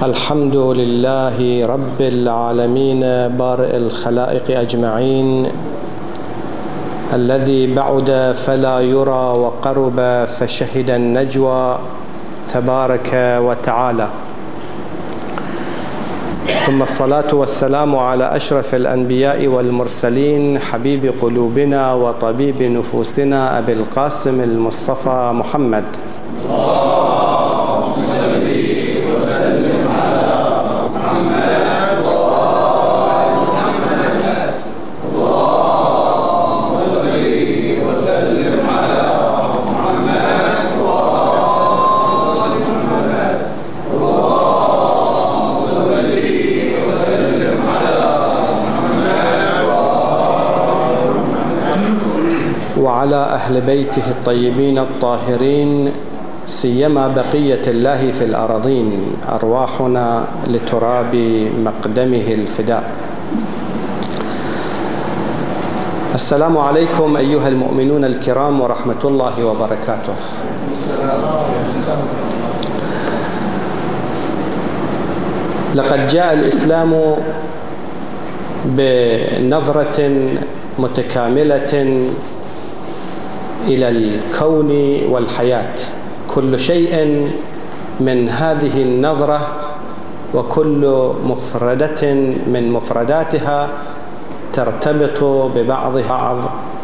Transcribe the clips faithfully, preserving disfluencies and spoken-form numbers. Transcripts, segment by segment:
الحمد لله رب العالمين بارئ الخلائق أجمعين، الذي بعد فلا يرى وقرب فشهد النجوى تبارك وتعالى. ثم الصلاة والسلام على أشرف الأنبياء والمرسلين، حبيب قلوبنا وطبيب نفوسنا أبي القاسم المصطفى محمد. اللهم صل وسلم على محمد وآل محمد. اللهم صل وسلم على محمد وآل محمد. اللهم صل وسلم على محمد وآل محمد وعلى أهل بيته الطيبين الطاهرين، سيما بقية الله في الأراضين، أرواحنا لتراب مقدمه الفداء. السلام عليكم أيها المؤمنون الكرام ورحمة الله وبركاته. لقد جاء الإسلام بنظرة متكاملة إلى الكون والحياة. كل شيء من هذه النظرة وكل مفردة من مفرداتها ترتبط ببعضها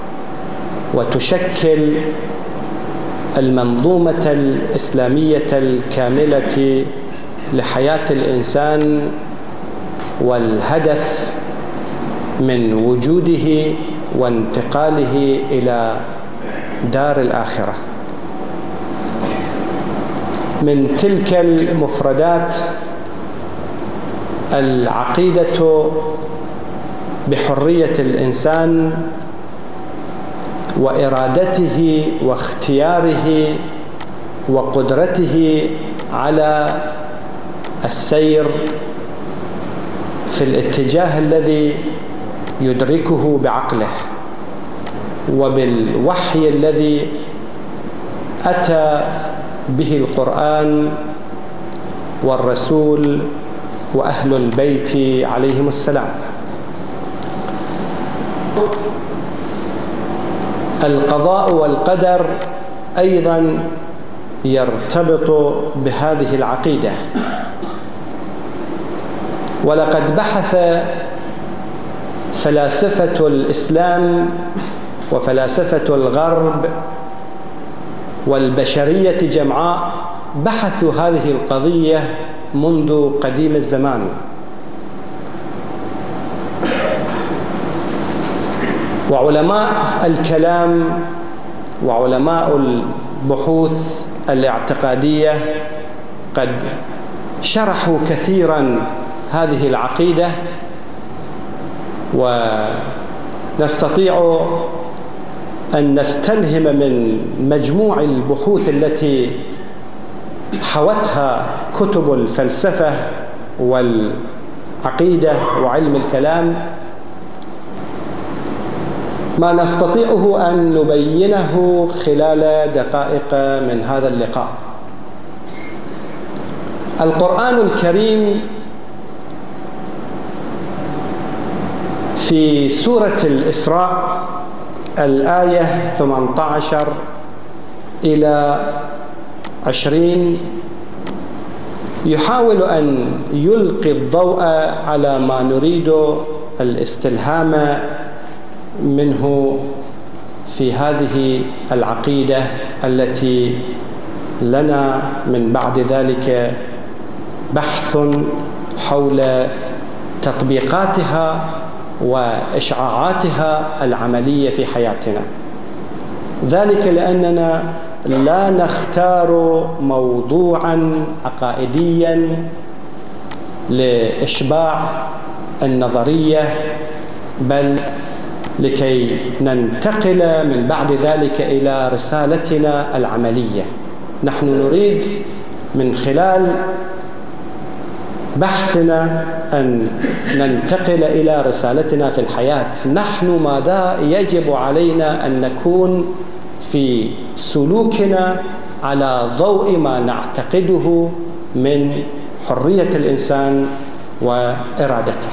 وتشكل المنظومة الإسلامية الكاملة لحياة الإنسان والهدف من وجوده وانتقاله إلى دار الآخرة. من تلك المفردات العقيدة بحرية الإنسان وإرادته واختياره وقدرته على السير في الاتجاه الذي يدركه بعقله، وبالوحي الذي أتى به القرآن والرسول وأهل البيت عليهم السلام. القضاء والقدر أيضا يرتبط بهذه العقيدة، ولقد بحث فلاسفة الإسلام وفلاسفة الغرب والبشرية جمعاء بحثوا هذه القضية منذ قديم الزمان، وعلماء الكلام وعلماء البحوث الاعتقادية قد شرحوا كثيرا هذه العقيدة، ونستطيع أن نستلهم من مجموع البحوث التي حوتها كتب الفلسفة والعقيدة وعلم الكلام ما نستطيعه أن نبينه خلال دقائق من هذا اللقاء. القرآن الكريم في سورة الإسراء الآية ثمانية عشر إلى عشرين يحاول أن يلقي الضوء على ما نريد الاستلهام منه في هذه العقيدة التي لنا من بعد ذلك بحث حول تطبيقاتها وإشعاعاتها العملية في حياتنا. ذلك لأننا لا نختار موضوعا عقائديا لإشباع النظرية، بل لكي ننتقل من بعد ذلك إلى رسالتنا العملية. نحن نريد من خلال بحثنا أن ننتقل إلى رسالتنا في الحياة. نحن ماذا يجب علينا أن نكون في سلوكنا على ضوء ما نعتقده من حرية الإنسان وإرادته.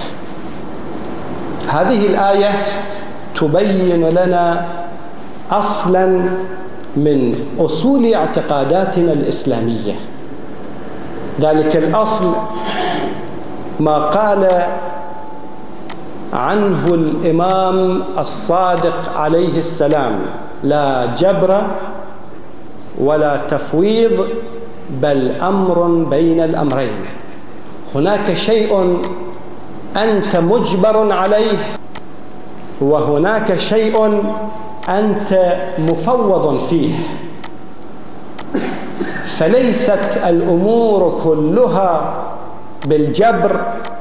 هذه الآية تبين لنا أصلا من أصول اعتقاداتنا الإسلامية. ذلك الأصل ما قال عنه الإمام الصادق عليه السلام: لا جبر ولا تفويض بل أمر بين الأمرين. هناك شيء أنت مجبر عليه، وهناك شيء أنت مفوض فيه. فليست الأمور كلها بالجبر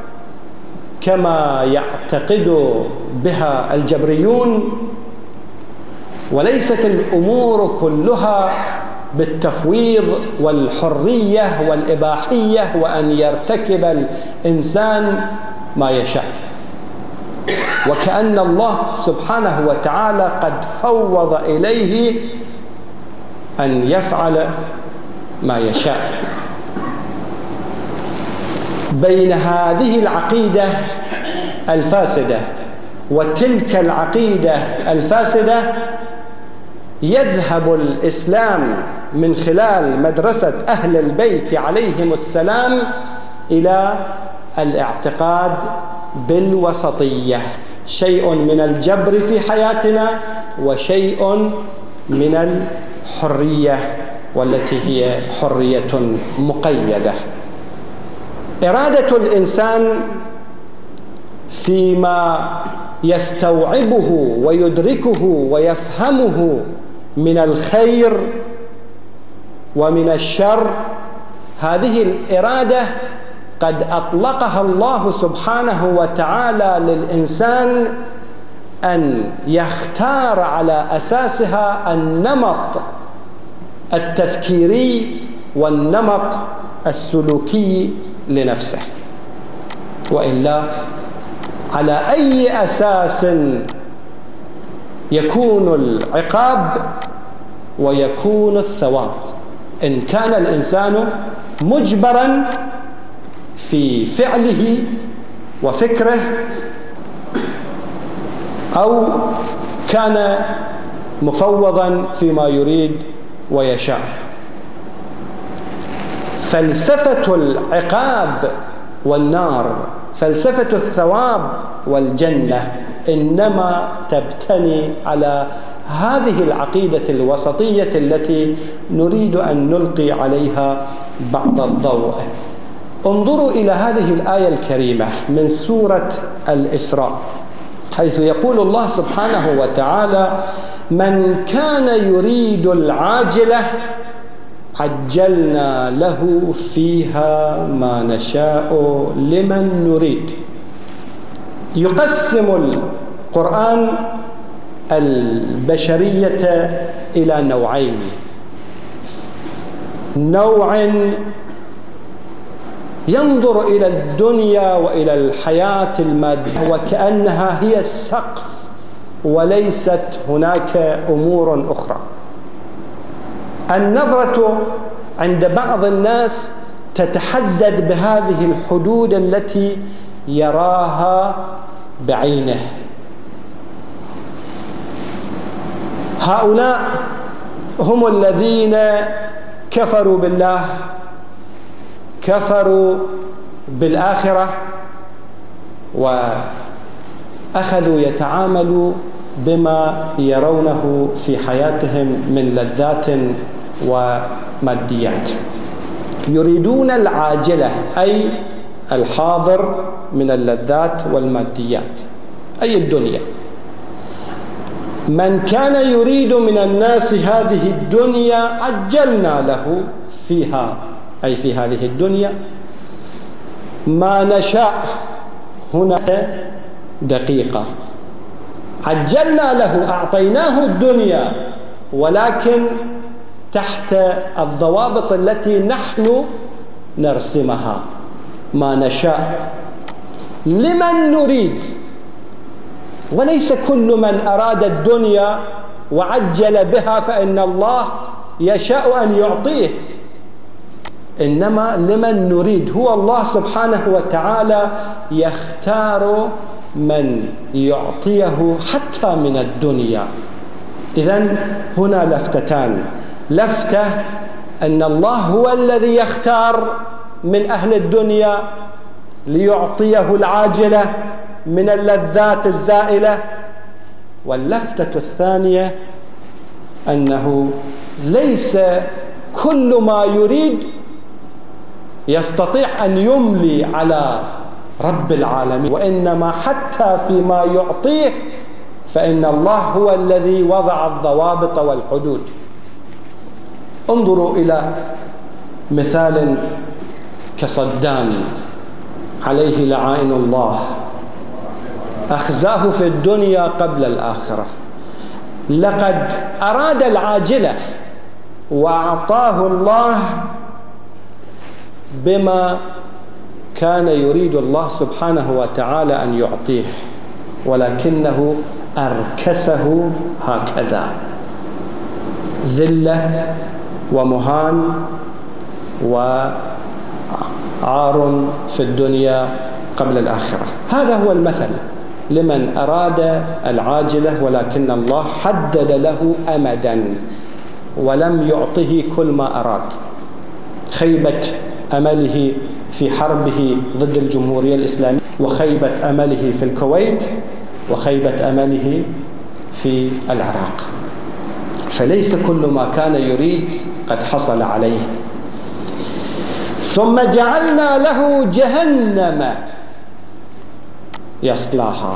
كما يعتقد بها الجبريون، وليست الأمور كلها بالتفويض والحرية والإباحية وأن يرتكب الإنسان ما يشاء. وكأن الله سبحانه وتعالى قد فوض إليه أن يفعل ما يشاء. بين هذه العقيدة الفاسدة وتلك العقيدة الفاسدة يذهب الإسلام من خلال مدرسة أهل البيت عليهم السلام إلى الاعتقاد بالوسطية، شيء من الجبر في حياتنا وشيء من الحرية، والتي هي حرية مقيدة. إرادة الإنسان فيما يستوعبه ويدركه ويفهمه من الخير ومن الشر، هذه الإرادة قد أطلقها الله سبحانه وتعالى للإنسان أن يختار على أساسها النمط التفكيري والنمط السلوكي لنفسه. وإلا على أي أساس يكون العقاب ويكون الثواب إن كان الإنسان مجبرا في فعله وفكره، أو كان مفوضا فيما يريد ويشاء؟ فلسفة العقاب والنار، فلسفة الثواب والجنة، إنما تبتني على هذه العقيدة الوسطية التي نريد أن نلقي عليها بعض الضوء. انظروا إلى هذه الآية الكريمة من سورة الإسراء، حيث يقول الله سبحانه وتعالى: من كان يريد العاجلة عجلنا له فيها ما نشاء لمن نريد. يقسم القرآن البشرية إلى نوعين: نوع ينظر إلى الدنيا وإلى الحياة المادية وكأنها هي السقف وليست هناك أمور أخرى. النظرة عند بعض الناس تتحدد بهذه الحدود التي يراها بعينه. هؤلاء هم الذين كفروا بالله، كفروا بالآخرة، وأخذوا يتعاملوا بما يرونه في حياتهم من لذات وماديات. يريدون العاجلة، أي الحاضر من اللذات والماديات، أي الدنيا. من كان يريد من الناس هذه الدنيا عجلنا له فيها، أي في هذه الدنيا، ما نشاء. هنا دقيقة، عجلنا له، أعطيناه الدنيا، ولكن تحت الضوابط التي نحن نرسمها. ما نشاء لمن نريد، وليس كل من أراد الدنيا وعجل بها فإن الله يشاء أن يعطيه. إنما لمن نريد. هو الله سبحانه وتعالى يختار من يعطيه حتى من الدنيا. إذن هنا لفتتان: لفتة أن الله هو الذي يختار من أهل الدنيا ليعطيه العاجلة من اللذات الزائلة، واللفتة الثانية أنه ليس كل ما يريد يستطيع أن يملي على رب العالمين، وإنما حتى فيما يعطيه فإن الله هو الذي وضع الضوابط والحدود. انظروا إلى مثال كصدام عليه لعائن الله، أخزاه في الدنيا قبل الآخرة. لقد أراد العاجلة وأعطاه الله بما كان يريد الله سبحانه وتعالى أن يعطيه، ولكنه أركسه هكذا، ذلة ومهان وعار في الدنيا قبل الآخرة. هذا هو المثل لمن أراد العاجلة، ولكن الله حدد له أمدا ولم يعطه كل ما أراد. خيبة أمله في حربه ضد الجمهورية الإسلامية، وخيبة أمله في الكويت، وخيبة أمله في العراق. فليس كل ما كان يريد قد حصل عليه. ثم جعلنا له جهنم يصلاها.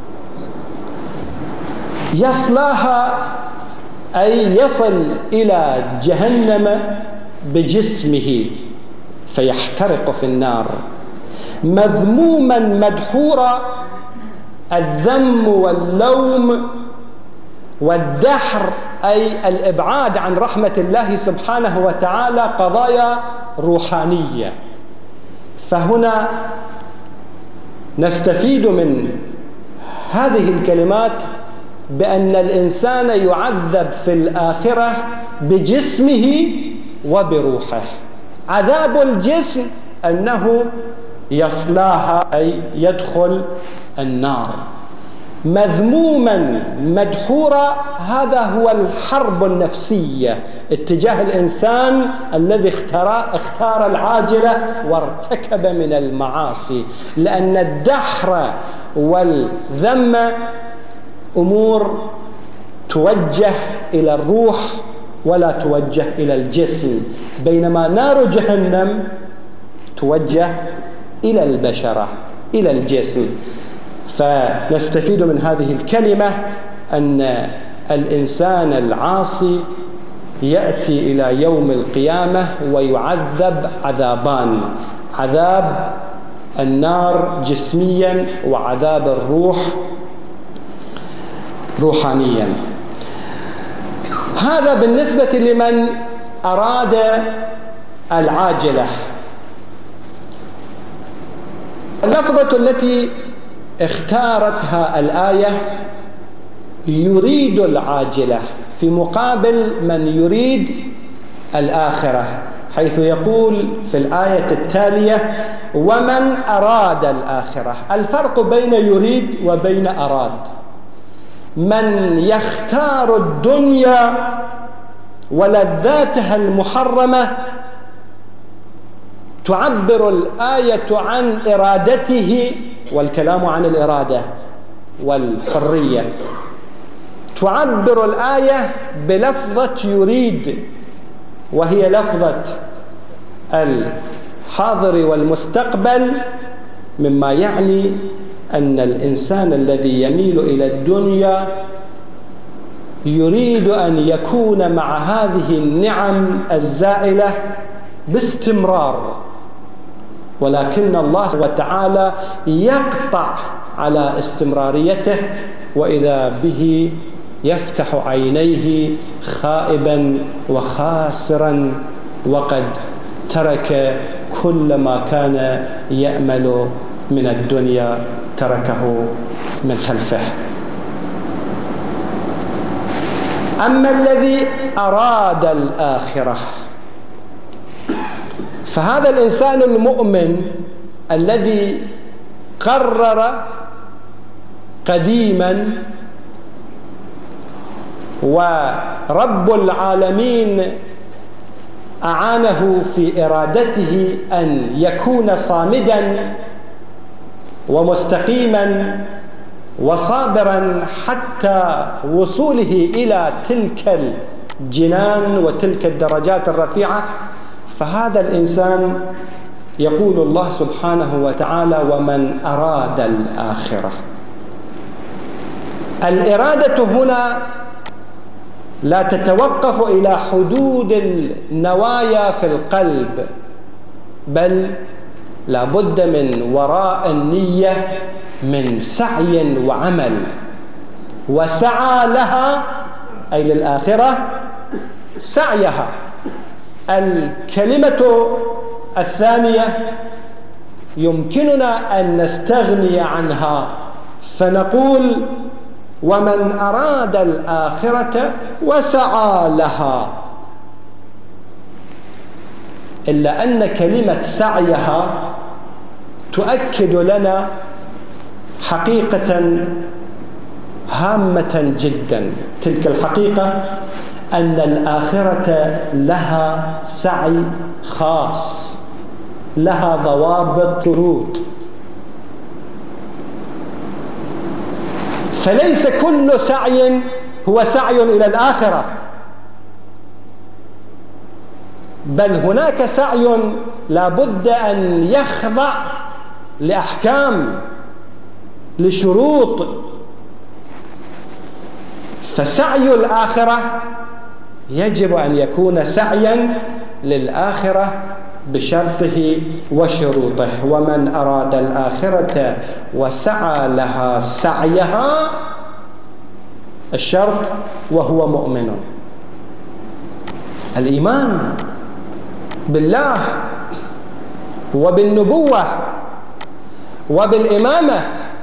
يصلاها أي يصل إلى جهنم بجسمه فيحترق في النار، مذموما مدحورا. الذم واللوم والدحر أي الإبعاد عن رحمة الله سبحانه وتعالى قضايا روحانية. فهنا نستفيد من هذه الكلمات بأن الإنسان يعذب في الآخرة بجسمه وبروحه. عذاب الجسم أنه يصلاها أي يدخل النار، مذموما مدحورا. هذا هو الحرب النفسية اتجاه الإنسان الذي اختار, اختار العاجلة وارتكب من المعاصي، لأن الدحر والذم أمور توجه إلى الروح ولا توجه إلى الجسم، بينما نار جهنم توجه إلى البشرة، إلى الجسم. فنستفيد من هذه الكلمة أن الإنسان العاصي يأتي إلى يوم القيامة ويعذب عذابان: عذاب النار جسميا، وعذاب الروح روحانيا. هذا بالنسبة لمن أراد العاجلة. اللفظة التي اختارتها الآية يريد العاجلة في مقابل من يريد الآخرة، حيث يقول في الآية التالية: ومن أراد الآخرة. الفرق بين يريد وبين أراد: من يختار الدنيا ولذاتها المحرمة تعبر الآية عن إرادته، والكلام عن الإرادة والحرية. تعبر الآية بلفظة يريد، وهي لفظة الحاضر والمستقبل، مما يعني أن الإنسان الذي يميل إلى الدنيا يريد أن يكون مع هذه النعم الزائلة باستمرار، ولكن الله تعالى يقطع على استمراريته، وإذا به يفتح عينيه خائبا وخاسرا، وقد ترك كل ما كان يأمل من الدنيا تركه من خلفه. أما الذي أراد الآخرة فهذا الإنسان المؤمن الذي قرر قديما ورب العالمين أعانه في إرادته أن يكون صامدا ومستقيما وصابرا حتى وصوله إلى تلك الجنان وتلك الدرجات الرفيعة، فهذا الإنسان يقول الله سبحانه وتعالى: ومن أراد الآخرة. الإرادة هنا لا تتوقف إلى حدود النوايا في القلب، بل لا بد من وراء النية من سعي وعمل، وسعى لها أي للآخرة سعيها. الكلمة الثانية يمكننا أن نستغني عنها فنقول: ومن أراد الآخرة وسعى لها، إلا أن كلمة سعيها تؤكد لنا حقيقة هامة جدا. تلك الحقيقة أن الآخرة لها سعي خاص، لها ضوابط شروط، فليس كل سعي هو سعي إلى الآخرة، بل هناك سعي لا بد أن يخضع لأحكام، لشروط. فسعي الآخرة يجب أن يكون سعيا للآخرة بشرطه وشروطه. ومن أراد الآخرة وسعى لها سعيها، الشرط وهو مؤمن. الإيمان بالله وبالنبوة وبالإمامة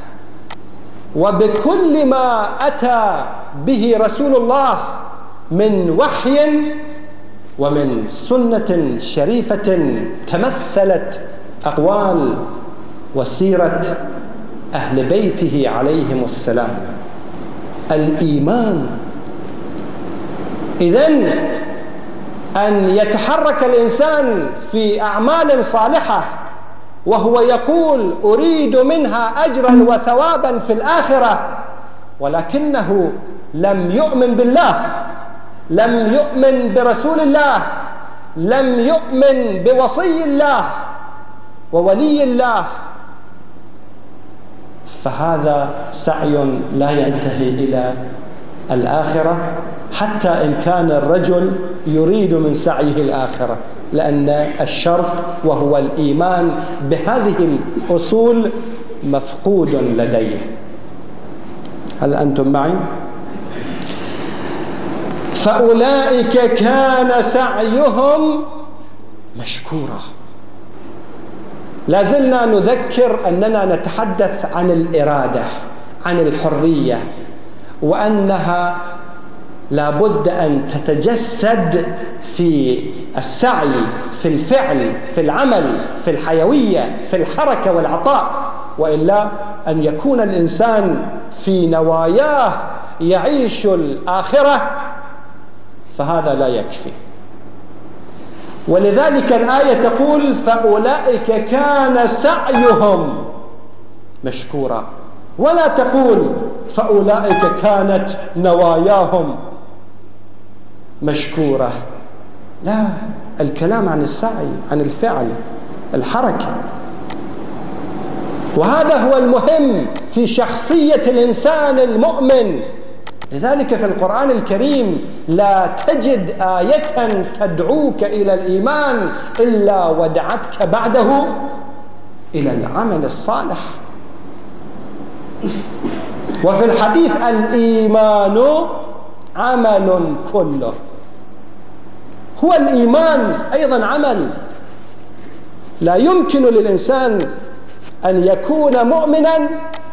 وبكل ما أتى به رسول الله من وحي ومن سنة شريفة تمثلت أقوال وسيرة أهل بيته عليهم السلام. الإيمان إذن أن يتحرك الإنسان في أعمال صالحة وهو يقول: أريد منها أجرا وثوابا في الآخرة، ولكنه لم يؤمن بالله، لم يؤمن برسول الله، لم يؤمن بوصي الله وولي الله، فهذا سعي لا ينتهي إلى الآخرة، حتى إن كان الرجل يريد من سعيه الآخرة، لأن الشرط وهو الإيمان بهذه الأصول مفقود لديه. هل أنتم معي؟ فأولئك كان سعيهم مشكورا. لازلنا نذكر أننا نتحدث عن الإرادة، عن الحرية، وأنها لابد أن تتجسد في السعي، في الفعل، في العمل، في الحيوية، في الحركة والعطاء، وإلا أن يكون الإنسان في نواياه يعيش الآخرة فهذا لا يكفي. ولذلك الآية تقول: فأولئك كان سعيهم مشكورا، ولا تقول فأولئك كانت نواياهم مشكورة. لا، الكلام عن السعي، عن الفعل، الحركة، وهذا هو المهم في شخصية الإنسان المؤمن. لذلك في القرآن الكريم لا تجد آية تدعوك إلى الإيمان إلا ودعتك بعده إلى العمل الصالح. وفي الحديث: الإيمان عمل كله. هو الإيمان أيضا عمل. لا يمكن للإنسان أن يكون مؤمنا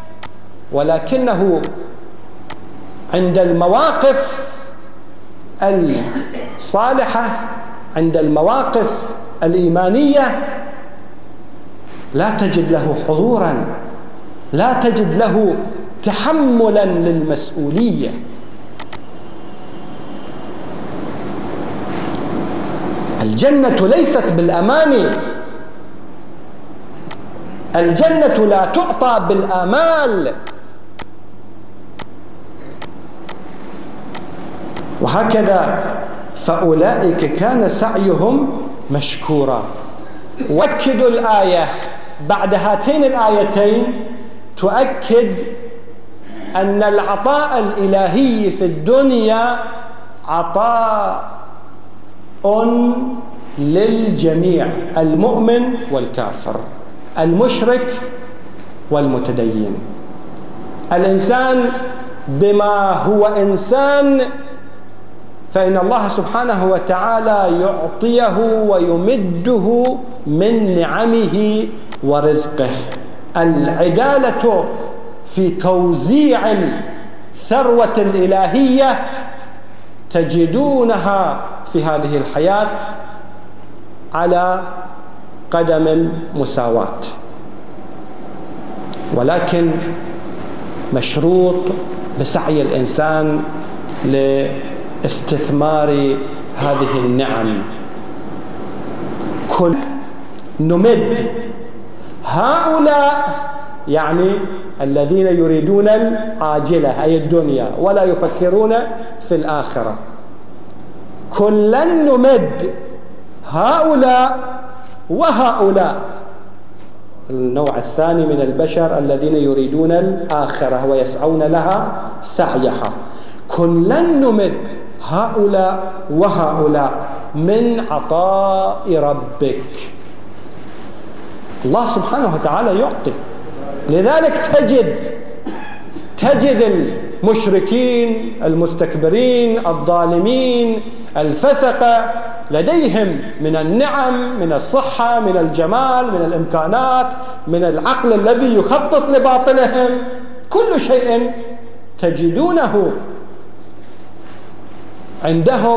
ولكنه عند المواقف الصالحة، عند المواقف الإيمانية لا تجد له حضورا، لا تجد له تحملا للمسؤولية. الجنة ليست بالأماني، الجنة لا تعطى بالآمال. وهكذا فأولئك كان سعيهم مشكورا. وأكدوا الآية بعد هاتين الآيتين تؤكد أن العطاء الإلهي في الدنيا عطاء للجميع، المؤمن والكافر، المشرك والمتدين. الإنسان بما هو إنسان فإن الله سبحانه وتعالى يعطيه ويمده من نعمه ورزقه. العدالة في توزيع الثروة الإلهية تجدونها في هذه الحياة على قدم المساواة، ولكن مشروط بسعي الإنسان لاستثمار هذه النعم. كل نمد هؤلاء يعني الذين يريدون العاجلة أي الدنيا ولا يفكرون في الآخرة، كلا نمد هؤلاء وهؤلاء، النوع الثاني من البشر الذين يريدون الآخرة ويسعون لها سعيها، كلا نمد هؤلاء وهؤلاء من عطاء ربك. الله سبحانه وتعالى يعطي، لذلك تجد تجد المشركين المستكبرين الظالمين الفسقة لديهم من النعم، من الصحة، من الجمال، من الإمكانات، من العقل الذي يخطط لباطلهم، كل شيء تجدونه عندهم.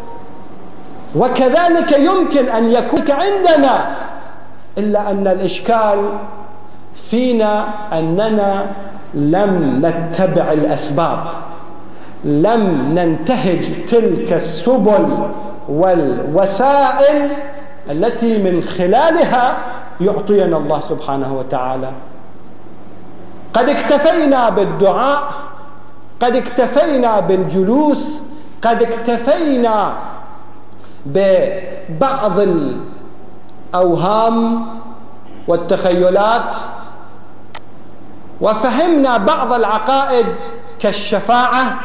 وكذلك يمكن أن يكون عندنا، إلا أن الإشكال فينا أننا لم نتبع الأسباب، لم ننتهج تلك السبل والوسائل التي من خلالها يعطينا الله سبحانه وتعالى. قد اكتفينا بالدعاء، قد اكتفينا بالجلوس، قد اكتفينا ببعض الأوهام والتخيلات، وفهمنا بعض العقائد كالشفاعة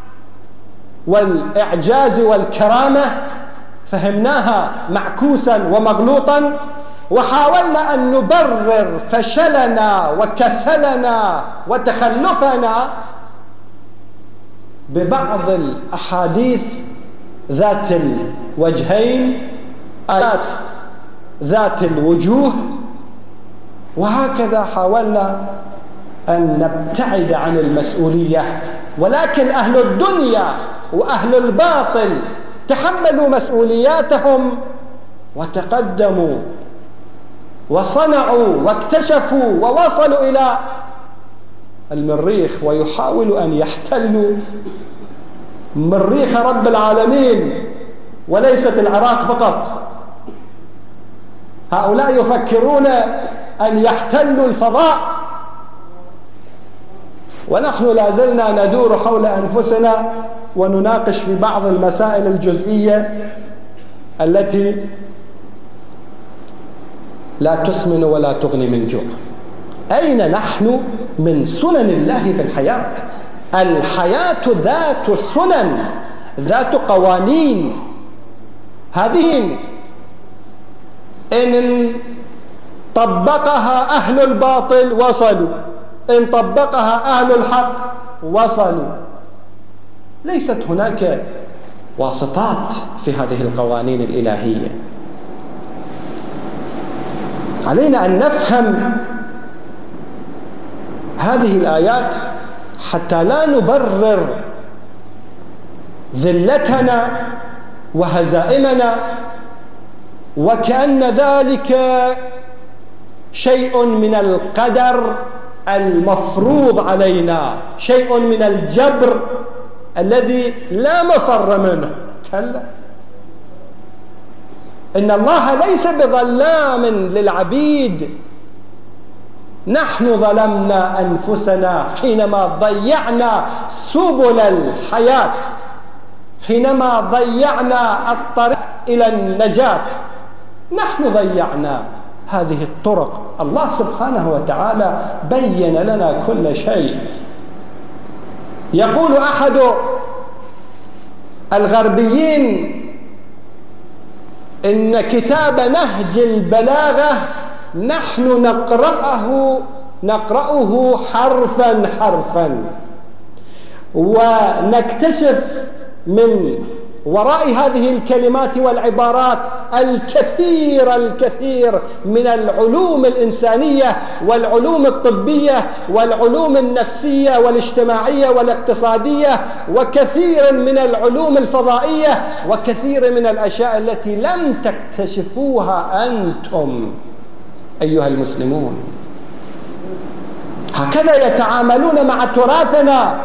والإعجاز والكرامة، فهمناها معكوسا ومغلوطا، وحاولنا أن نبرر فشلنا وكسلنا وتخلفنا ببعض الأحاديث ذات الوجهين، آيات ذات الوجوه، وهكذا حاولنا أن نبتعد عن المسؤولية. ولكن أهل الدنيا وأهل الباطل تحملوا مسؤولياتهم وتقدموا وصنعوا واكتشفوا ووصلوا إلى المريخ، ويحاولوا أن يحتلوا مريخ رب العالمين وليست العراق فقط. هؤلاء يفكرون أن يحتلوا الفضاء، ونحن لا زلنا ندور حول أنفسنا ونناقش في بعض المسائل الجزئية التي لا تسمن ولا تغني من جوع. أين نحن من سنن الله في الحياة؟ الحياة ذات سنن، ذات قوانين. هذه إن طبقها أهل الباطل وصلوا، إن طبقها أهل الحق وصلوا. ليست هناك واسطات في هذه القوانين الإلهية. علينا أن نفهم هذه الآيات حتى لا نبرر ذلتنا وهزائمنا وكأن ذلك شيء من القدر المفروض علينا، شيء من الجبر الذي لا مفر منه. كلا، إن الله ليس بظلام للعبيد. نحن ظلمنا أنفسنا حينما ضيعنا سبل الحياة، حينما ضيعنا الطريق إلى النجاة. نحن ضيعنا هذه الطرق. الله سبحانه وتعالى بين لنا كل شيء. يقول أحد الغربيين إن كتاب نهج البلاغة نحن نقرأه نقرأه حرفا حرفا، ونكتشف من وراء هذه الكلمات والعبارات الكثير الكثير من العلوم الإنسانية والعلوم الطبية والعلوم النفسية والاجتماعية والاقتصادية، وكثير من العلوم الفضائية، وكثير من الأشياء التي لم تكتشفوها أنتم أيها المسلمون. هكذا يتعاملون مع تراثنا،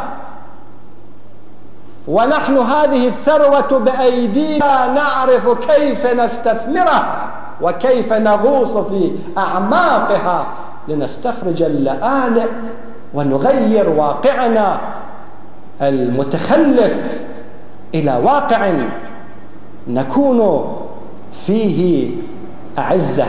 ونحن هذه الثروة بأيدينا نعرف كيف نستثمره وكيف نغوص في أعماقها لنستخرج اللآلئ ونغير واقعنا المتخلف إلى واقع نكون فيه أعزة.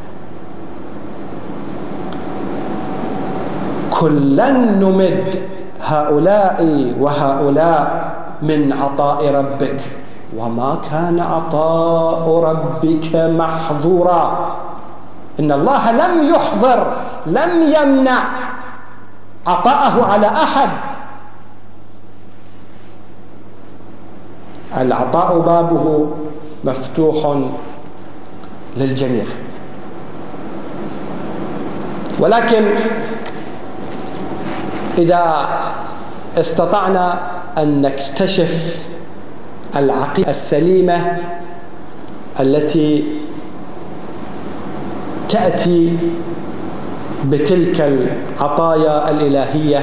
كلا نمد هؤلاء وهؤلاء من عطاء ربك وما كان عطاء ربك محظورا. إن الله لم يحظر، لم يمنع عطاءه على أحد. العطاء بابه مفتوح للجميع، ولكن إذا استطعنا أن نكتشف العقيدة السليمة التي تأتي بتلك العطايا الإلهية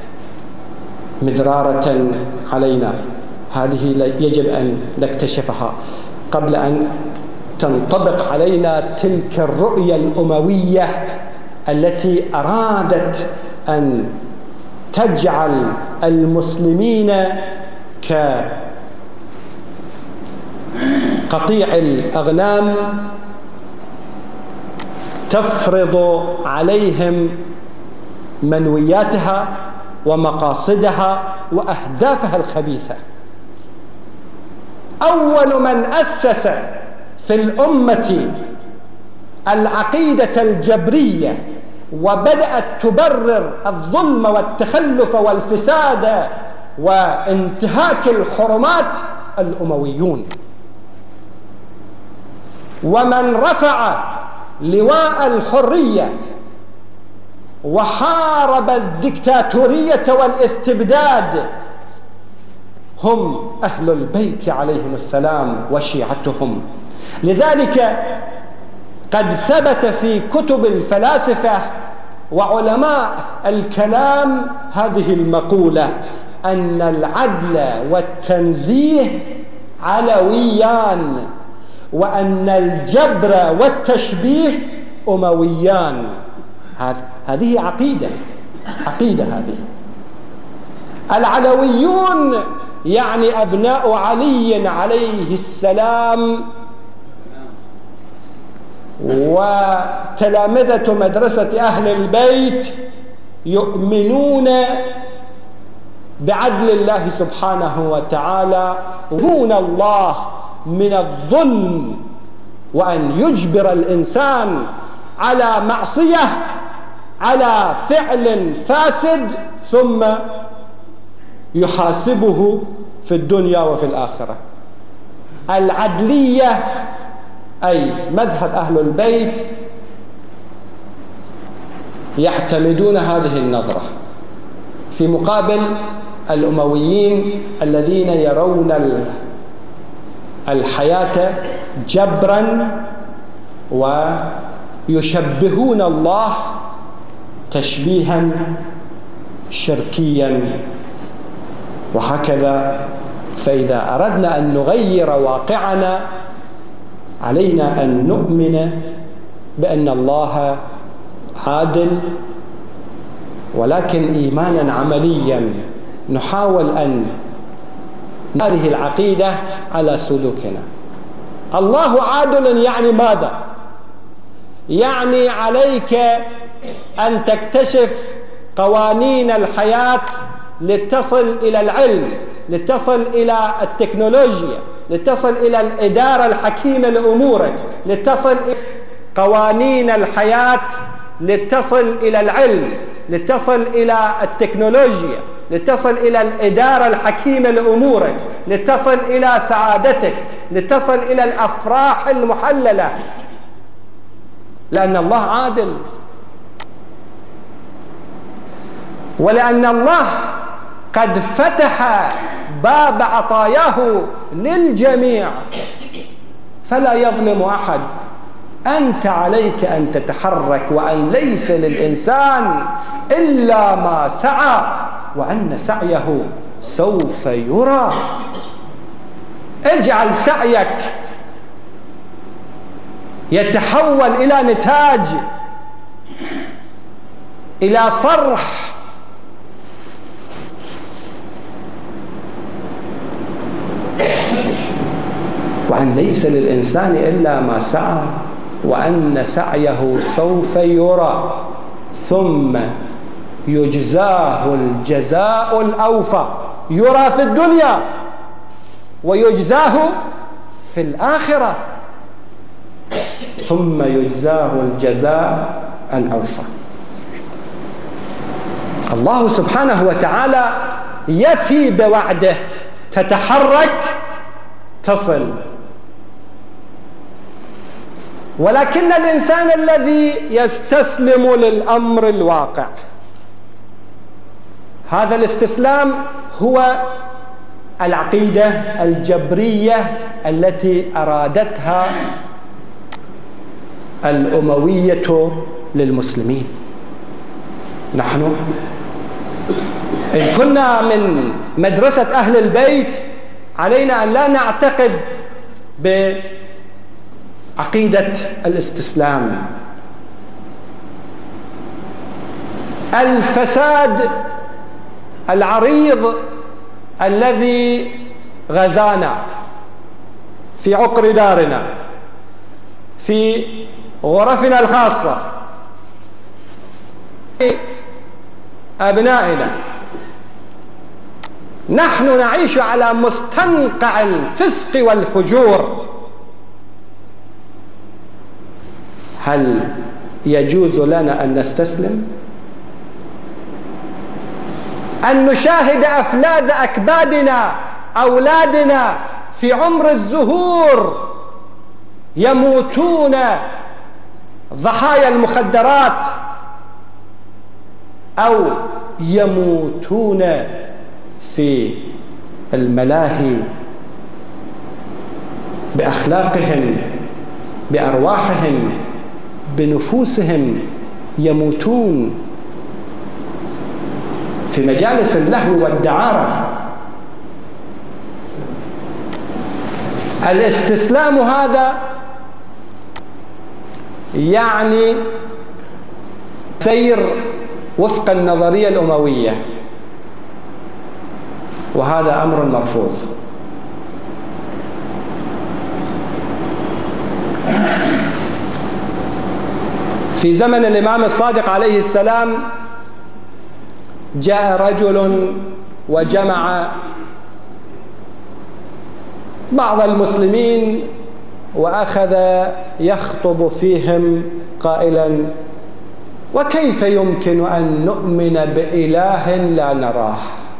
مدرارة علينا، هذه يجب أن نكتشفها قبل أن تنطبق علينا تلك الرؤية الأموية التي أرادت أن تجعل المسلمين كقطيع الأغنام، تفرض عليهم منوياتها ومقاصدها وأهدافها الخبيثة. أول من أسس في الأمة العقيدة الجبرية وبدأت تبرر الظلم والتخلف والفساد وانتهاك الحرمات الأمويون، ومن رفع لواء الحرية وحارب الدكتاتورية والاستبداد هم أهل البيت عليهم السلام وشيعتهم. لذلك قد ثبت في كتب الفلاسفة وعلماء الكلام هذه المقولة أن العدل والتنزيه علويان، وأن الجبر والتشبيه أمويان. هذه عقيدة عقيدة هذه. العلويون يعني أبناء علي عليه السلام وتلامذة مدرسة أهل البيت يؤمنون بعدل الله سبحانه وتعالى، وينهون الله من الظلم وأن يجبر الإنسان على معصية، على فعل فاسد، ثم يحاسبه في الدنيا وفي الآخرة. العدلية أي مذهب أهل البيت يعتمدون هذه النظرة في مقابل الأمويين الذين يرون الحياة جبرا ويشبهون الله تشبيها شركيا. وهكذا فإذا أردنا أن نغير واقعنا علينا أن نؤمن بأن الله عادل، ولكن إيمانا عمليا نحاول أن هذه العقيدة على سلوكنا. الله عادل يعني ماذا؟ يعني عليك أن تكتشف قوانين الحياة لتصل إلى العلم، لتصل إلى التكنولوجيا، لتصل إلى الإدارة الحكيمة لأمورك، لتصل إلى قوانين الحياة، لتصل إلى العلم، لتصل إلى التكنولوجيا، لتصل إلى الإدارة الحكيمة لأمورك، لتصل إلى سعادتك، لتصل إلى الأفراح المحللة، لأن الله عادل، ولأن الله قد فتح باب عطاياه للجميع فلا يظلم أحد. أنت عليك أن تتحرك، وأن ليس للإنسان إلا ما سعى، وأن سعيه سوف يرى. اجعل سعيك يتحول إلى نتاج، إلى صرح، وأن ليس للإنسان إلا ما سعى، وأن سعيه سوف يرى ثم يجزاه الجزاء الأوفى. يرى في الدنيا ويجزاه في الآخرة، ثم يجزاه الجزاء الأوفى. الله سبحانه وتعالى يفي بوعده، تتحرك تصل. ولكن الإنسان الذي يستسلم للأمر الواقع، هذا الاستسلام هو العقيدة الجبرية التي أرادتها الأموية للمسلمين. نحن إن كنا من مدرسة أهل البيت علينا أن لا نعتقد بعقيدة الاستسلام. الفساد العريض الذي غزانا في عقر دارنا، في غرفنا الخاصة، في أبنائنا، نحن نعيش على مستنقع الفسق والفجور. هل يجوز لنا أن نستسلم؟ أن نشاهد أفلاذ أكبادنا، أولادنا في عمر الزهور يموتون ضحايا المخدرات، أو يموتون في الملاهي بأخلاقهم، بأرواحهم، بنفوسهم، يموتون في مجالس اللهو والدعارة. الاستسلام هذا يعني سير وفق النظرية الأموية، وهذا أمر مرفوض. في زمن الإمام الصادق عليه السلام جاء رجل وجمع بعض المسلمين وأخذ يخطب فيهم قائلا: وكيف يمكن أن نؤمن بإله لا نراه؟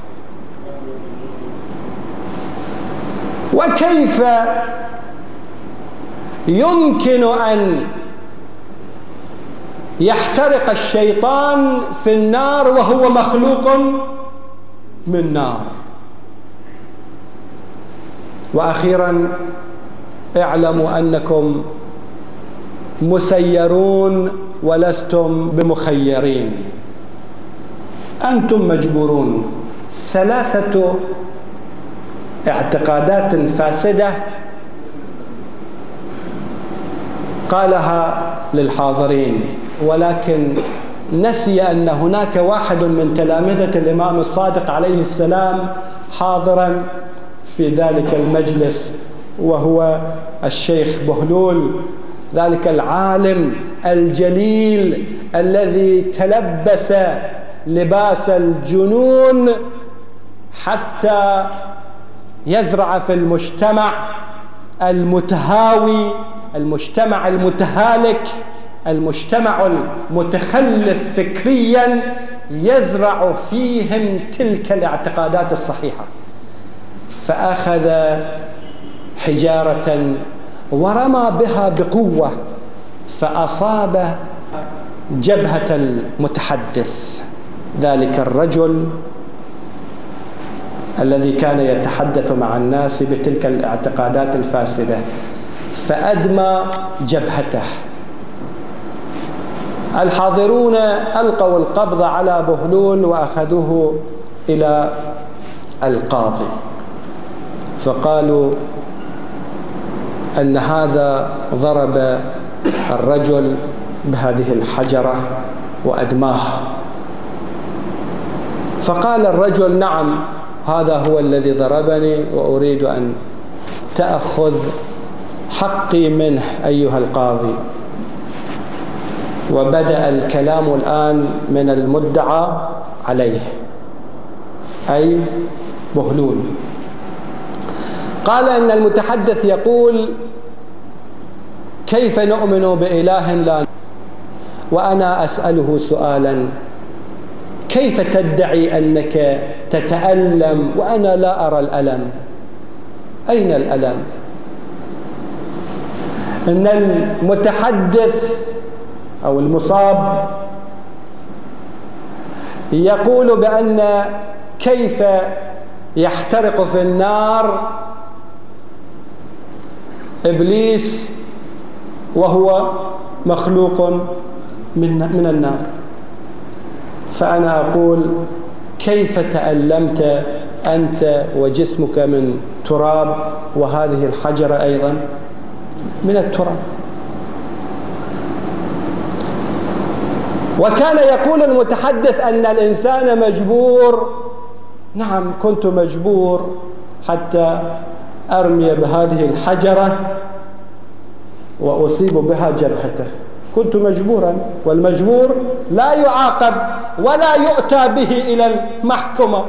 وكيف يمكن أن يحترق الشيطان في النار وهو مخلوق من نار؟ وأخيرا اعلموا أنكم مسيرون ولستم بمخيرين، أنتم مجبورون. ثلاثة اعتقادات فاسدة قالها للحاضرين، ولكن نسي أن هناك واحد من تلامذة الإمام الصادق عليه السلام حاضرا في ذلك المجلس، وهو الشيخ بهلول، ذلك العالم الجليل الذي تلبس لباس الجنون حتى يزرع في المجتمع المتهاوي، المجتمع المتهالك، المجتمع المتخلف فكريا، يزرع فيهم تلك الاعتقادات الصحيحة. فأخذ حجارة ورمى بها بقوة فأصاب جبهة المتحدث، ذلك الرجل الذي كان يتحدث مع الناس بتلك الاعتقادات الفاسدة، فأدمى جبهته. الحاضرون ألقوا القبض على بهلول وأخذوه إلى القاضي، فقالوا أن هذا ضرب الرجل بهذه الحجرة وأدماه. فقال الرجل: نعم، هذا هو الذي ضربني وأريد أن تأخذ حقي منه أيها القاضي. وبدأ الكلام الآن من المدعى عليه، أي بهلول. قال إن المتحدث يقول: كيف نؤمن بإله لا، وأنا أسأله سؤالا: كيف تدعي أنك تتألم وأنا لا أرى الألم؟ أين الألم؟ إن المتحدث أو المصاب يقول بأن كيف يحترق في النار إبليس وهو مخلوق من من النار. فأنا أقول: كيف تألمت أنت وجسمك من تراب وهذه الحجرة أيضا من التراب؟ وكان يقول المتحدث أن الإنسان مجبور. نعم، كنت مجبور حتى أرمي بهذه الحجرة وأصيب بها جبهته، كنت مجبورا، والمجبور لا يعاقب ولا يؤتى به إلى المحكمة.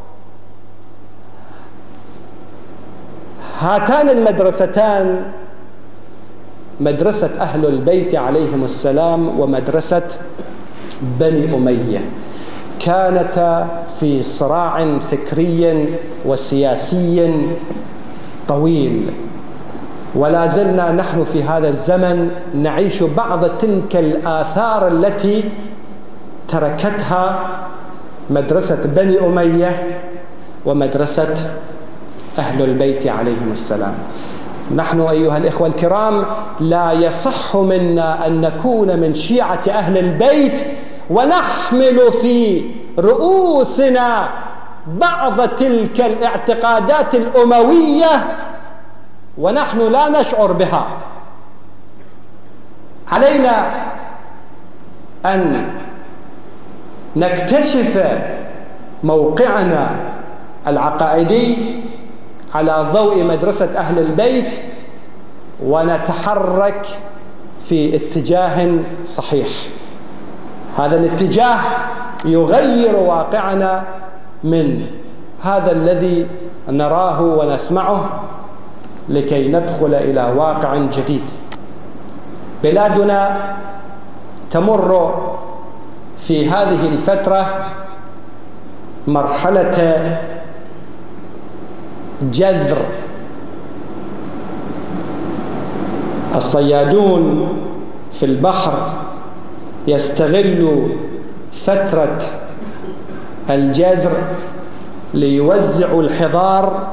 هاتان المدرستان، مدرسة أهل البيت عليهم السلام ومدرسة بني أمية، كانتا في صراع فكري وسياسي طويل، ولا زلنا نحن في هذا الزمن نعيش بعض تلك الآثار التي تركتها مدرسة بني أمية ومدرسة أهل البيت عليهم السلام. نحن أيها الإخوة الكرام لا يصح منا أن نكون من شيعة أهل البيت ونحمل في رؤوسنا بعض تلك الاعتقادات الأموية ونحن لا نشعر بها. علينا أن نكتشف موقعنا العقائدي على ضوء مدرسة أهل البيت ونتحرك في اتجاه صحيح. هذا الاتجاه يغير واقعنا من هذا الذي نراه ونسمعه لكي ندخل إلى واقع جديد. بلادنا تمر في هذه الفترة مرحلة جزر. الصيادون في البحر يستغلوا فترة الجزر ليوزعوا الحضار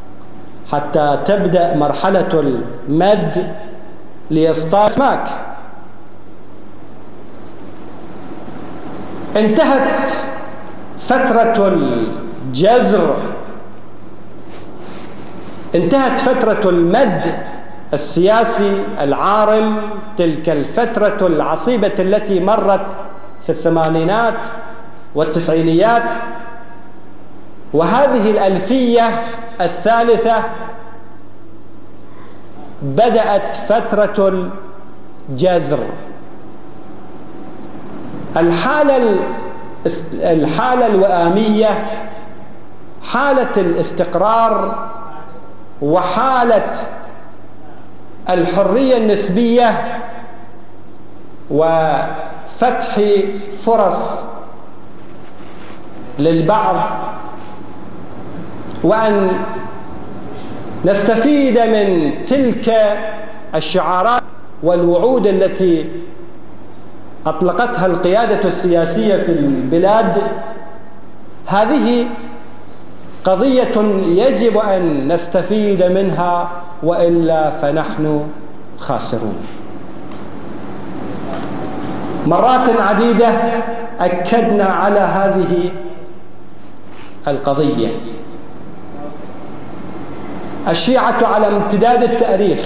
حتى تبدأ مرحلة المد ليصطاد أسماك. انتهت فترة الجزر، انتهت فترة المد السياسي العارم، تلك الفترة العصيبة التي مرت في الثمانينات والتسعينيات، وهذه الألفية الثالثة بدأت فترة الجزر. الحالة الحالة الوئامية، حالة الاستقرار وحالة الحرية النسبية وفتح فرص للبعض، وأن نستفيد من تلك الشعارات والوعود التي أطلقتها القيادة السياسية في البلاد، هذه قضية يجب أن نستفيد منها، وإلا فنحن خاسرون. مرات عديدة أكدنا على هذه القضية. الشيعة على امتداد التاريخ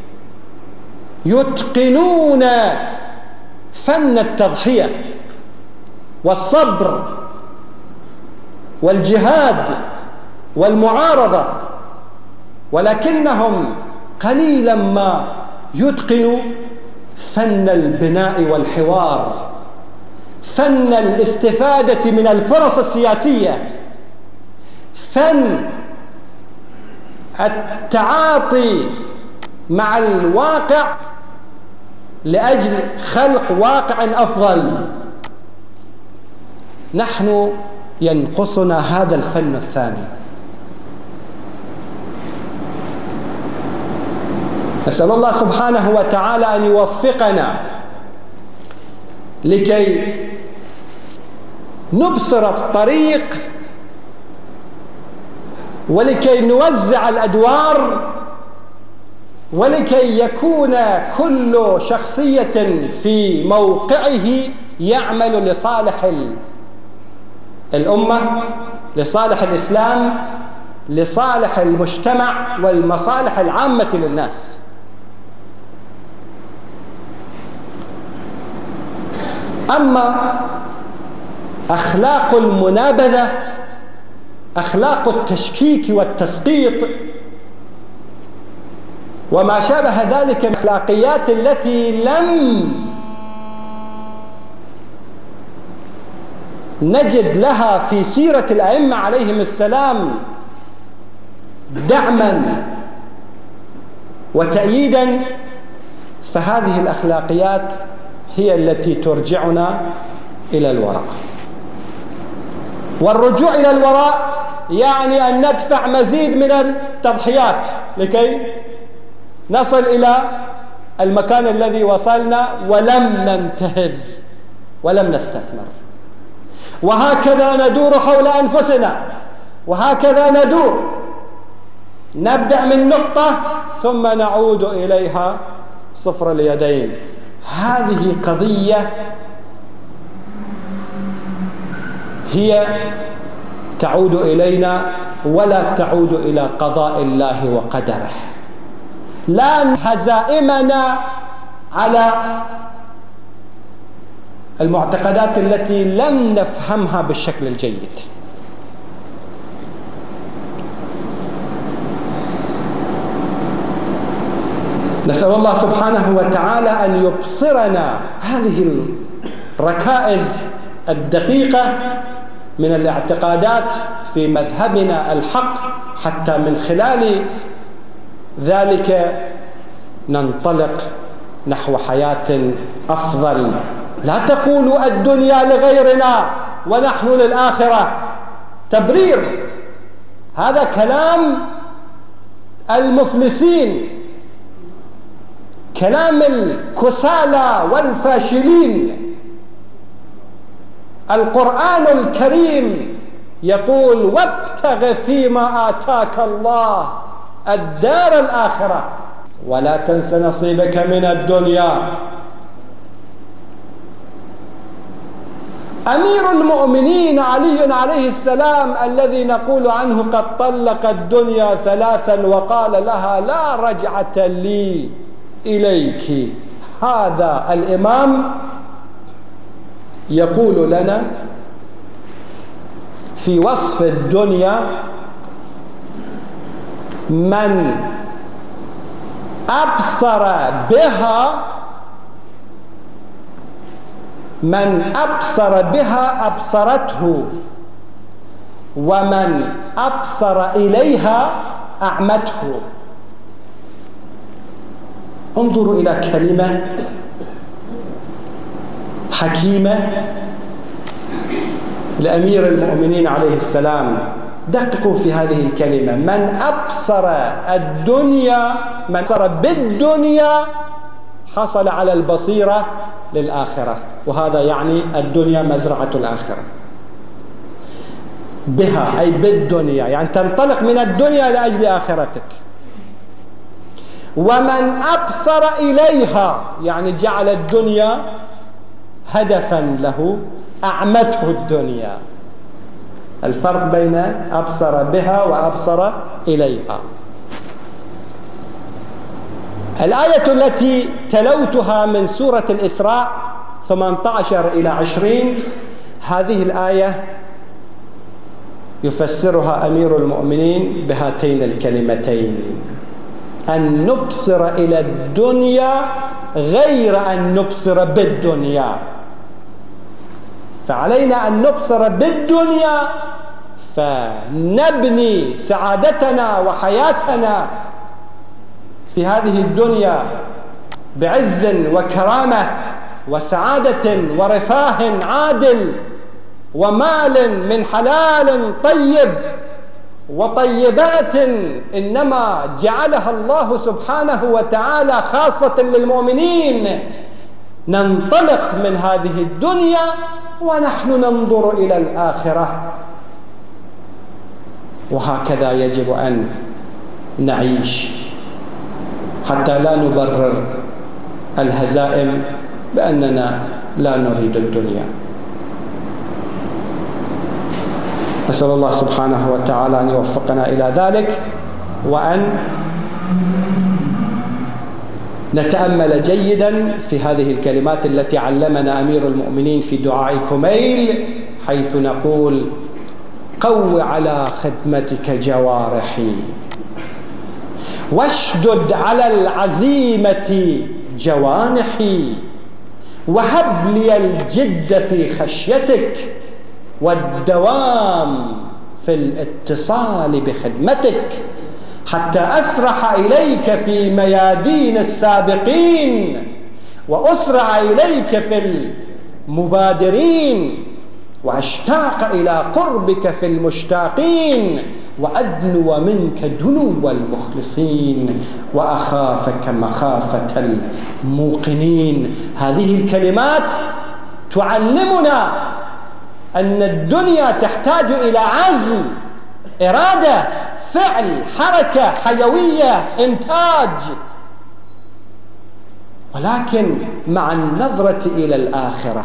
يتقنون فن التضحية والصبر والجهاد والمعارضة، ولكنهم قليلا ما يتقنوا فن البناء والحوار، فن الاستفادة من الفرص السياسية، فن التعاطي مع الواقع لأجل خلق واقع أفضل. نحن ينقصنا هذا الفن الثاني. نسأل الله سبحانه وتعالى أن يوفقنا لكي نبصر الطريق، ولكي نوزع الأدوار، ولكي يكون كل شخصية في موقعه يعمل لصالح الأمة، لصالح الإسلام، لصالح المجتمع والمصالح العامة للناس. أما أخلاق المنابذة، أخلاق التشكيك والتسقيط وما شابه ذلك من الأخلاقيات التي لم نجد لها في سيرة الأئمة عليهم السلام دعما وتأييدا، فهذه الأخلاقيات هي التي ترجعنا إلى الوراء. والرجوع إلى الوراء يعني أن ندفع مزيد من التضحيات لكي نصل إلى المكان الذي وصلنا ولم ننتهز ولم نستثمر. وهكذا ندور حول أنفسنا، وهكذا ندور، نبدأ من نقطة ثم نعود إليها صفر اليدين. هذه قضية هي تعود إلينا ولا تعود إلى قضاء الله وقدره. لا هزائمنا على المعتقدات التي لم نفهمها بالشكل الجيد. نسأل الله سبحانه وتعالى أن يبصرنا هذه الركائز الدقيقة من الاعتقادات في مذهبنا الحق، حتى من خلال ذلك ننطلق نحو حياة أفضل. لا تقولوا الدنيا لغيرنا ونحن للآخرة. تبرير، هذا كلام المفلسين، كلام الكسالى والفاشلين. القرآن الكريم يقول: وابتغ فيما آتاك الله الدار الآخرة ولا تنس نصيبك من الدنيا. أمير المؤمنين علي عليه السلام الذي نقول عنه قد طلق الدنيا ثلاثا وقال لها لا رجعة لي إليك، هذا الإمام يقول لنا في وصف الدنيا: من أبصر بها من أبصر بها أبصرته، ومن أبصر إليها أعمته. انظروا إلى كلمة حكيمة لأمير المؤمنين عليه السلام. دققوا في هذه الكلمة: من أبصر الدنيا، من أبصر بالدنيا حصل على البصيرة للآخرة، وهذا يعني الدنيا مزرعة الآخرة. بها أي بالدنيا، يعني تنطلق من الدنيا لأجل آخرتك. ومن أبصر إليها يعني جعل الدنيا هدفا له، أعمته الدنيا. الفرق بين أبصر بها وأبصر إليها. الآية التي تلوتها من سورة الإسراء ثمانية عشر إلى عشرين، هذه الآية يفسرها أمير المؤمنين بهاتين الكلمتين: أن نبصر إلى الدنيا غير أن نبصر بالدنيا. فعلينا أن نبصر بالدنيا فنبني سعادتنا وحياتنا في هذه الدنيا بعز وكرامة وسعادة ورفاه عادل ومال من حلال طيب وطيبات إنما جعلها الله سبحانه وتعالى خاصة للمؤمنين. ننطلق من هذه الدنيا ونحن ننظر إلى الآخرة، وهكذا يجب أن نعيش حتى لا نبرر الهزائم بأننا لا نريد الدنيا. نسأل الله سبحانه وتعالى أن يوفقنا إلى ذلك، وأن نتأمل جيدا في هذه الكلمات التي علمنا أمير المؤمنين في دعاء كميل، حيث نقول: قو على خدمتك جوارحي، واشدد على العزيمة جوانحي، وهب لي الجد في خشيتك والدوام في الاتصال بخدمتك، حتى أسرح إليك في ميادين السابقين، وأسرع إليك في المبادرين، وأشتاق إلى قربك في المشتاقين، وأدنو منك دنو المخلصين، وأخافك مخافة الموقنين. هذه الكلمات تعلمنا أن الدنيا تحتاج إلى عزم، إرادة، فعل، حركة، حيوية، إنتاج، ولكن مع النظرة إلى الآخرة.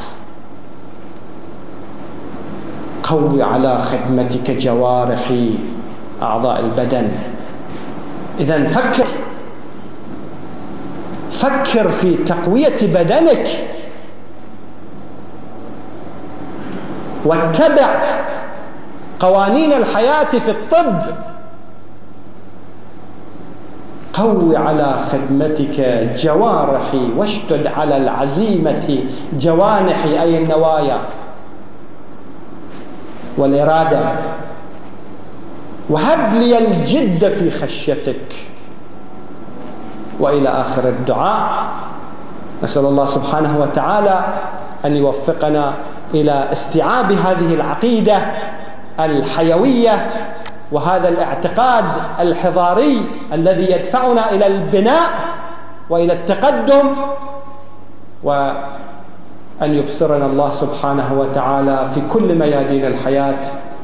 قو على خدمتك جوارحي، أعضاء البدن. إذن فكر فكر في تقوية بدنك، واتبع قوانين الحياة في الطب. قو على خدمتك جوارحي، واشدد على العزيمة جوانحي، أي النوايا والإرادة، وهب لي الجد في خشيتك، وإلى آخر الدعاء. نسأل الله سبحانه وتعالى أن يوفقنا إلى استيعاب هذه العقيدة الحيوية وهذا الاعتقاد الحضاري الذي يدفعنا إلى البناء وإلى التقدم، وأن يبصرنا الله سبحانه وتعالى في كل ميادين الحياة.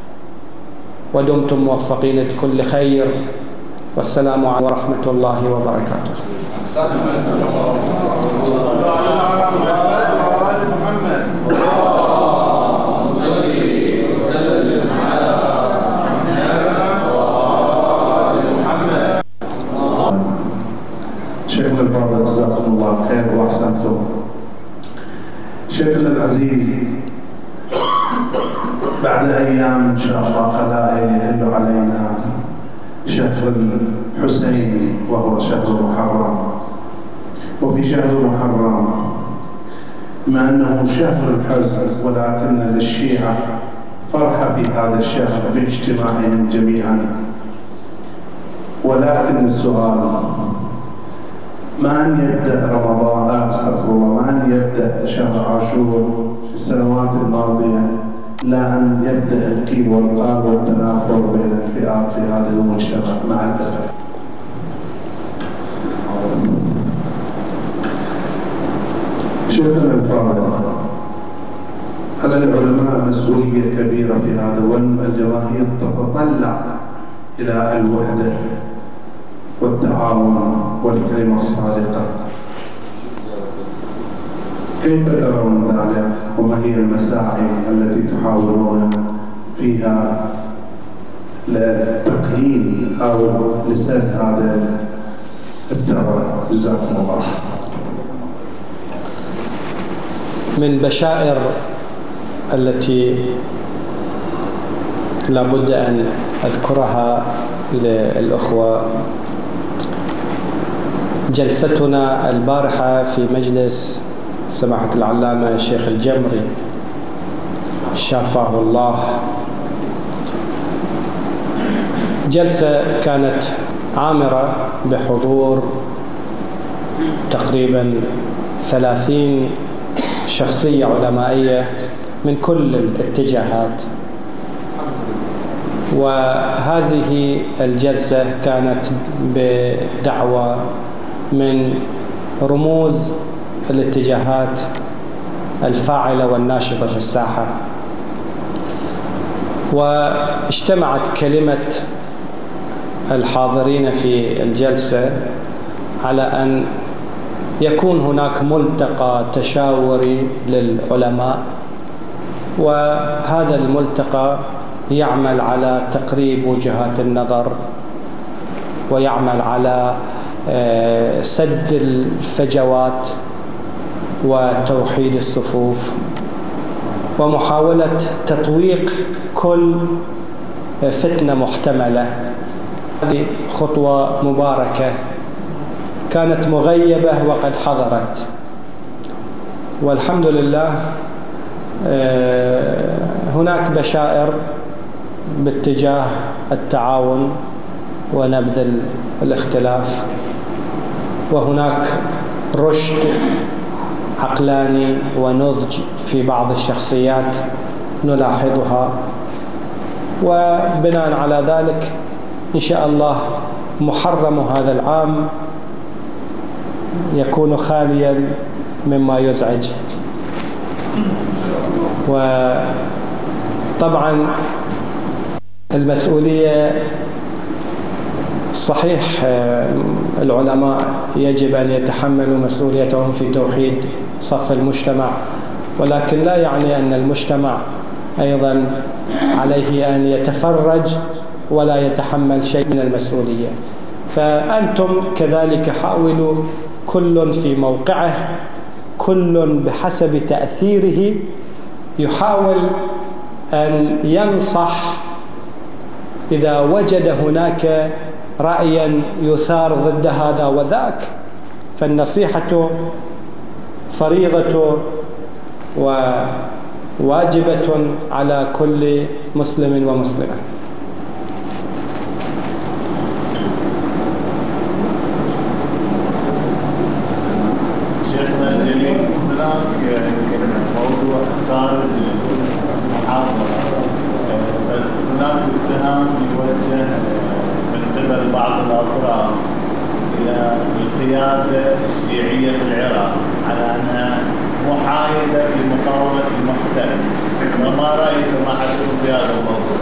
ودمتم موفقين لكل خير، والسلام عليكم ورحمة الله وبركاته. محمد العزيز، بعد أيام إن شاء الله قلائل يهل علينا شهر الحسين وهو شهر محرم. وفي شهر محرم ما أنه شهر الحزن، ولكن للشيعة فرحة في هذا الشهر باجتماعهم جميعا. ولكن السؤال، ما أن يبدأ رمضان أستغفر الله ما أن يبدأ شهر عاشور في السنوات الماضية، لا أن يبدأ الكيل والقال والتنافر بين الفئات في هذا المجتمع مع الأسف. شيخنا الفاضل، على العلماء مسؤولية كبيرة في هذا، والجماهير تتطلع إلى الوحدة والتعاون والكلمة الصادقة. كيف ترون ذلك؟ وما هي المساعي التي تحاولون فيها لتقليل أو لسد هذا التغير؟ جزاكم الله. من بشائر التي لابد أن أذكرها للأخوة جلستنا البارحة في مجلس سماحة العلامة الشيخ الجمري شافاه الله. جلسة كانت عامرة بحضور تقريبا ثلاثين شخصية علمائية من كل الاتجاهات. وهذه الجلسة كانت بدعوة من رموز الاتجاهات الفاعلة والناشطة في الساحة، واجتمعت كلمة الحاضرين في الجلسة على أن يكون هناك ملتقى تشاوري للعلماء، وهذا الملتقى يعمل على تقريب وجهات النظر، ويعمل على سد الفجوات وتوحيد الصفوف، ومحاولة تطويق كل فتنة محتملة. هذه خطوة مباركة كانت مغيبة وقد حضرت، والحمد لله هناك بشائر باتجاه التعاون ونبذ الاختلاف، وهناك رشد عقلاني ونضج في بعض الشخصيات نلاحظها. وبناء على ذلك إن شاء الله محرم هذا العام يكون خاليا مما يزعج. وطبعا المسؤولية صحيح العلماء يجب أن يتحملوا مسؤوليتهم في توحيد صف المجتمع، ولكن لا يعني أن المجتمع أيضا عليه أن يتفرج ولا يتحمل شيء من المسؤولية. فأنتم كذلك حاولوا كل في موقعه، كل بحسب تأثيره يحاول أن ينصح إذا وجد هناك رأيا يثار ضد هذا وذاك. فالنصيحة فريضة وواجبة على كل مسلم ومسلمة. شيخنا الجليل، هناك موضوع خارج المحاضرة، بس هناك اتهام يوجه من قبل بعض الأطراف إلى القيادة الشيعية في العراق على أنها محايدة في مقاومة المحتل، وما رأي سماحتكم في هذا الموضوع؟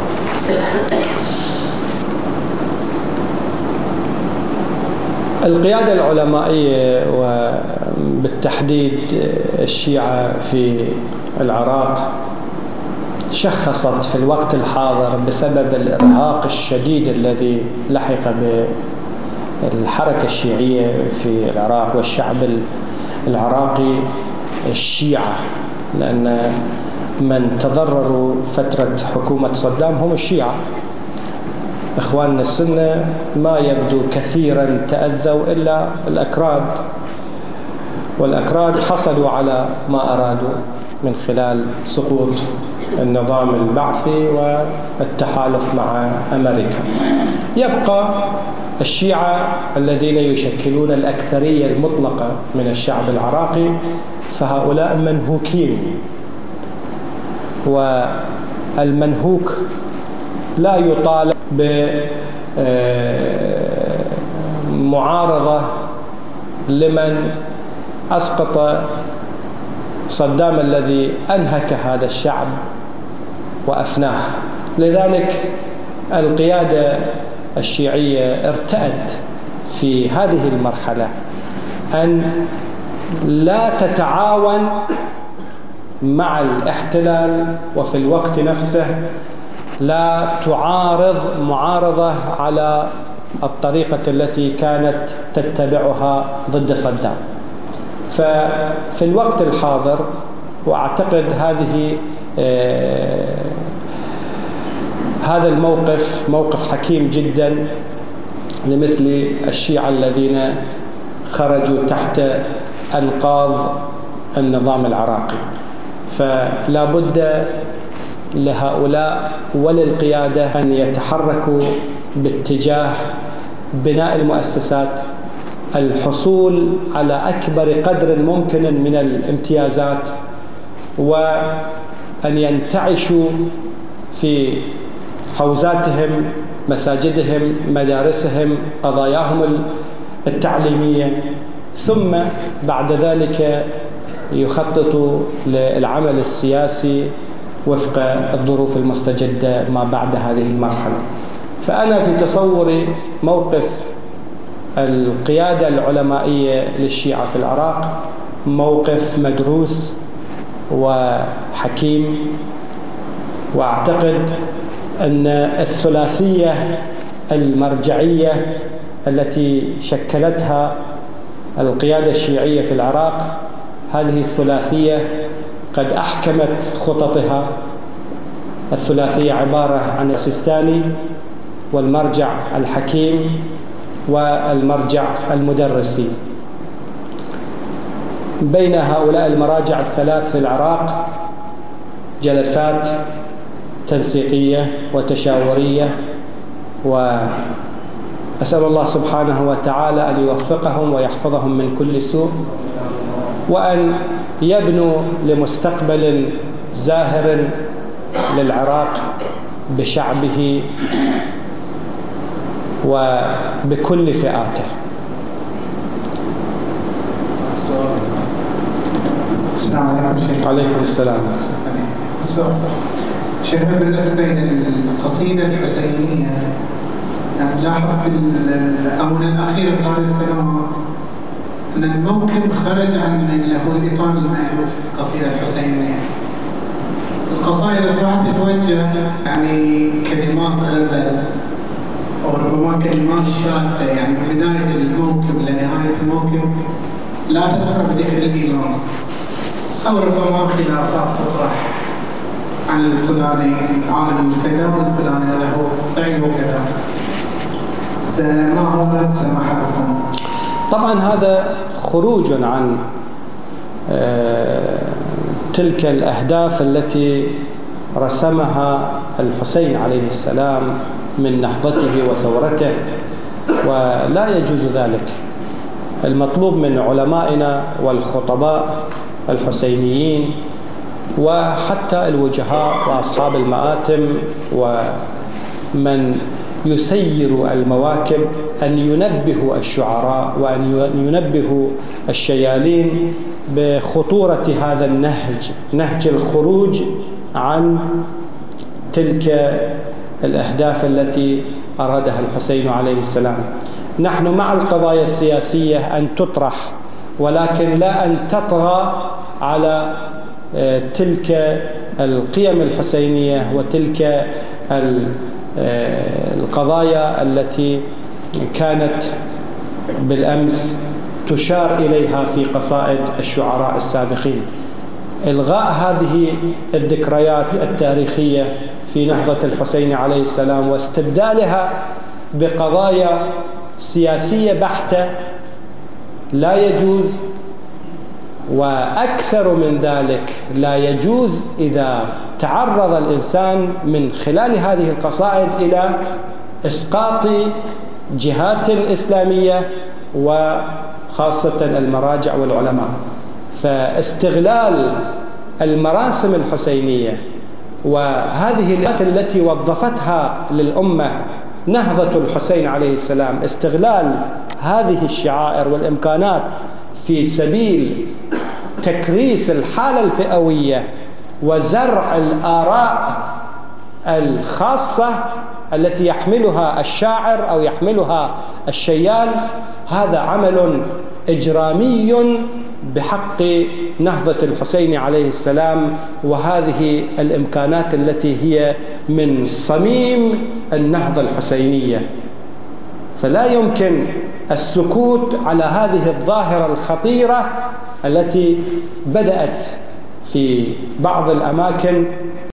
القيادة العلمائية وبالتحديد الشيعة في العراق شخصت في الوقت الحاضر بسبب الإرهاق الشديد الذي لحق بالحركة الشيعية في العراق والشعب العراقي الشيعة لأن من تضرروا فترة حكومة صدام هم الشيعة. إخواننا السنة ما يبدو كثيرا تأذوا إلا الأكراد، والأكراد حصلوا على ما أرادوا من خلال سقوط النظام البعثي والتحالف مع أمريكا. يبقى الشيعة الذين يشكلون الأكثرية المطلقة من الشعب العراقي، فهؤلاء منهوكين، والمنهوك لا يطالب بمعارضة لمن أسقط صدام الذي أنهك هذا الشعب وأفناه. لذلك القيادة الشيعية ارتأت في هذه المرحلة أن لا تتعاون مع الاحتلال، وفي الوقت نفسه لا تعارض معارضة على الطريقة التي كانت تتبعها ضد صدام. ففي الوقت الحاضر، وأعتقد هذه آه هذا الموقف موقف حكيم جدا لمثل الشيعة الذين خرجوا تحت أنقاض النظام العراقي. فلا بد لهؤلاء وللقيادة أن يتحركوا باتجاه بناء المؤسسات، الحصول على أكبر قدر ممكن من الامتيازات، وأن ينتعشوا في حوزاتهم، مساجدهم، مدارسهم، قضاياهم التعليمية، ثم بعد ذلك يخططوا للعمل السياسي وفق الظروف المستجدة ما بعد هذه المرحلة. فأنا في تصوري موقف القيادة العلمائية للشيعة في العراق موقف مدروس وحكيم، وأعتقد أن الثلاثية المرجعية التي شكلتها القيادة الشيعية في العراق، هذه الثلاثية قد أحكمت خططها. الثلاثية عبارة عن السيستاني والمرجع الحكيم والمرجع المدرسي. بين هؤلاء المراجع الثلاث في العراق جلسات تنسيقية وتشاورية، وأسأل الله سبحانه وتعالى أن يوفقهم ويحفظهم من كل سوء، وأن يبنوا لمستقبل زاهر للعراق بشعبه وبكل فئاته. السلام عليكم شيخ. عليكم السلام. شيخ، بالنسبة للقصيدة الحسينية نلاحظ في الآونة الأخيرة طال السنوات أن الموكب خرج عن اللي هو الإطار المألوف القصيدة الحسينية. القصائد أصبحت تتوجه يعني كلمات غزل أو ربما كلمات شاذة، يعني من بداية الموكب لنهاية الموكب لا تذكر ذكر الإمام، أو ربما خلافات تطرح عن الفلاني عالم كذا والفلاني له علم كذا. ما هو سماحتكم؟ طبعا هذا خروج عن تلك الأهداف التي رسمها الحسين عليه السلام من نهضته وثورته، ولا يجوز ذلك. المطلوب من علمائنا والخطباء الحسينيين وحتى الوجهاء وأصحاب المآتم ومن يسير المواكب أن ينبهوا الشعراء وأن ينبهوا الشيالين بخطورة هذا النهج، نهج الخروج عن تلك الأهداف التي أرادها الحسين عليه السلام. نحن مع القضايا السياسية أن تطرح، ولكن لا أن تطغى على تلك القيم الحسينية وتلك القضايا التي كانت بالأمس تشار إليها في قصائد الشعراء السابقين. إلغاء هذه الذكريات التاريخية في نهضة الحسين عليه السلام واستبدالها بقضايا سياسية بحتة لا يجوز. وأكثر من ذلك، لا يجوز إذا تعرض الإنسان من خلال هذه القصائد إلى إسقاط جهات إسلامية وخاصة المراجع والعلماء. فاستغلال المراسم الحسينية وهذه التي وظفتها للأمة نهضة الحسين عليه السلام، استغلال هذه الشعائر والإمكانات في سبيل تكريس الحالة الفئوية وزرع الآراء الخاصة التي يحملها الشاعر أو يحملها الشيال، هذا عمل إجرامي بحق نهضة الحسين عليه السلام وهذه الإمكانات التي هي من صميم النهضة الحسينية. فلا يمكن السكوت على هذه الظاهرة الخطيرة التي بدأت في بعض الأماكن